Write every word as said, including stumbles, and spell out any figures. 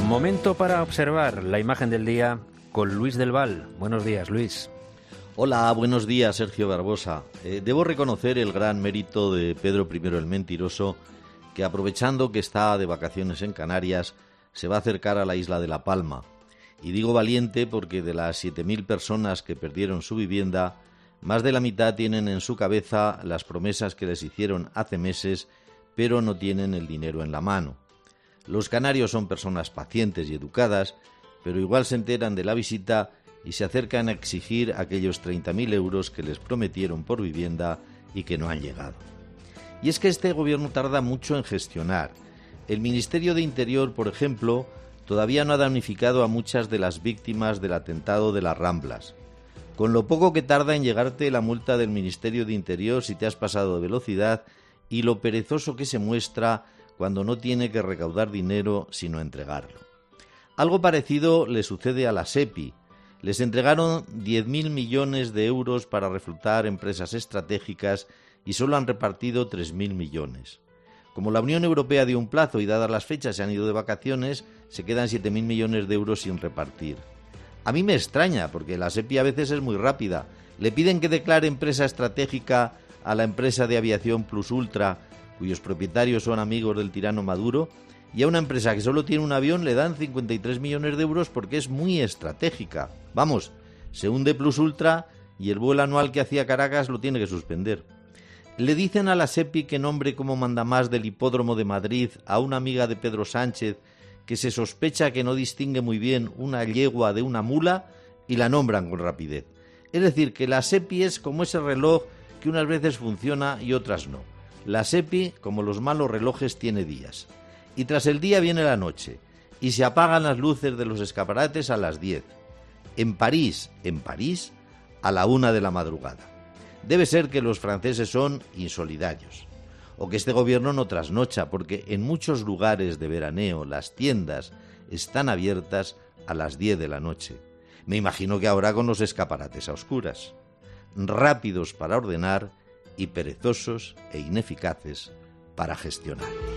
Momento para observar la imagen del día con Luis del Val. Buenos días, Luis. Hola, buenos días, Sergio Barbosa. Eh, debo reconocer el gran mérito de Pedro primero el Mentiroso, que aprovechando que está de vacaciones en Canarias, se va a acercar a la isla de La Palma. Y digo valiente porque de las siete mil personas que perdieron su vivienda, más de la mitad tienen en su cabeza las promesas que les hicieron hace meses, pero no tienen el dinero en la mano. Los canarios son personas pacientes y educadas, pero igual se enteran de la visita y se acercan a exigir aquellos treinta mil euros que les prometieron por vivienda y que no han llegado. Y es que este gobierno tarda mucho en gestionar. El Ministerio de Interior, por ejemplo, todavía no ha damnificado a muchas de las víctimas del atentado de las Ramblas. Con lo poco que tarda en llegarte la multa del Ministerio de Interior si te has pasado de velocidad y lo perezoso que se muestra cuando no tiene que recaudar dinero sino entregarlo. Algo parecido le sucede a la SEPI. Les entregaron diez mil millones de euros para reflotar empresas estratégicas y solo han repartido tres mil millones. Como la Unión Europea dio un plazo y dadas las fechas se han ido de vacaciones, se quedan siete mil millones de euros sin repartir. A mí me extraña, porque la SEPI a veces es muy rápida. Le piden que declare empresa estratégica a la empresa de aviación Plus Ultra, cuyos propietarios son amigos del tirano Maduro, y a una empresa que solo tiene un avión le dan cincuenta y tres millones de euros porque es muy estratégica. Vamos, se hunde Plus Ultra y el vuelo anual que hacía Caracas lo tiene que suspender. Le dicen a la SEPI que nombre como mandamás del hipódromo de Madrid a una amiga de Pedro Sánchez que se sospecha que no distingue muy bien una yegua de una mula y la nombran con rapidez. Es decir, que la SEPI es como ese reloj que unas veces funciona y otras no. La SEPI, como los malos relojes, tiene días. Y tras el día viene la noche y se apagan las luces de los escaparates a las diez. En París, en París, a la una de la madrugada. Debe ser que los franceses son insolidarios, o que este gobierno no trasnocha, porque en muchos lugares de veraneo las tiendas están abiertas a las diez de la noche. Me imagino que ahora con los escaparates a oscuras. Rápidos para ordenar y perezosos e ineficaces para gestionar.